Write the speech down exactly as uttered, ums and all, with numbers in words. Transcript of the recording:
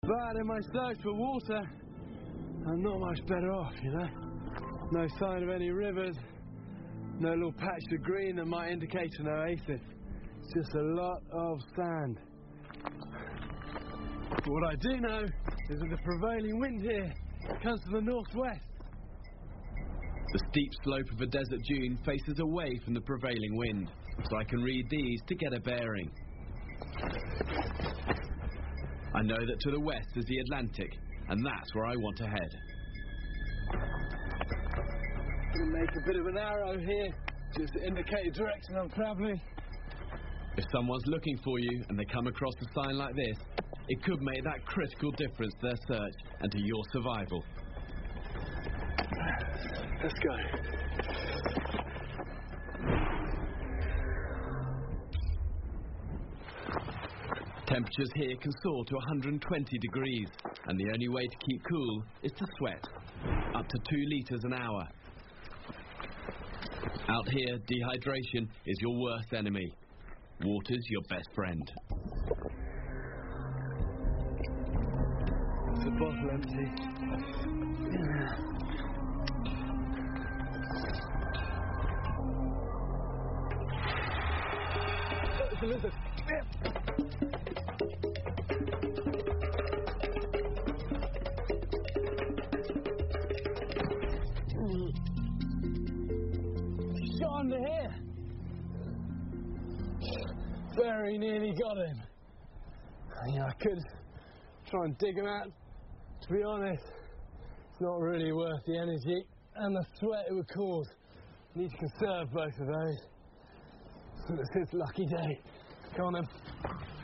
But in my search for water, I'm not much better off, you know? No sign of any rivers, no little patch of green that might indicate an oasis. It's just a lot of sand. But what I do know is that the prevailing wind here comes from the northwest. The steep slope of a desert dune faces away from the prevailing wind, so I can read these to get a bearing. I know that to the west is the Atlantic, and that's where I want to head. We'll make a bit of an arrow here, just to indicate the direction I'm travelling. If someone's looking for you and they come across a sign like this, it could make that critical difference to their search and to your survival. Let's go. Temperatures here can soar to one hundred twenty degrees, and the only way to keep cool is to sweat, up to two litres an hour. Out here, dehydration is your worst enemy. Water's your best friend. Is the bottle empty? It's a lizard. Shot under here. Very nearly got him. Yeah, I could try and dig him out. To be honest, it's not really worth the energy and the sweat it would cause. Need to conserve both of those. It's his lucky day. Come on then.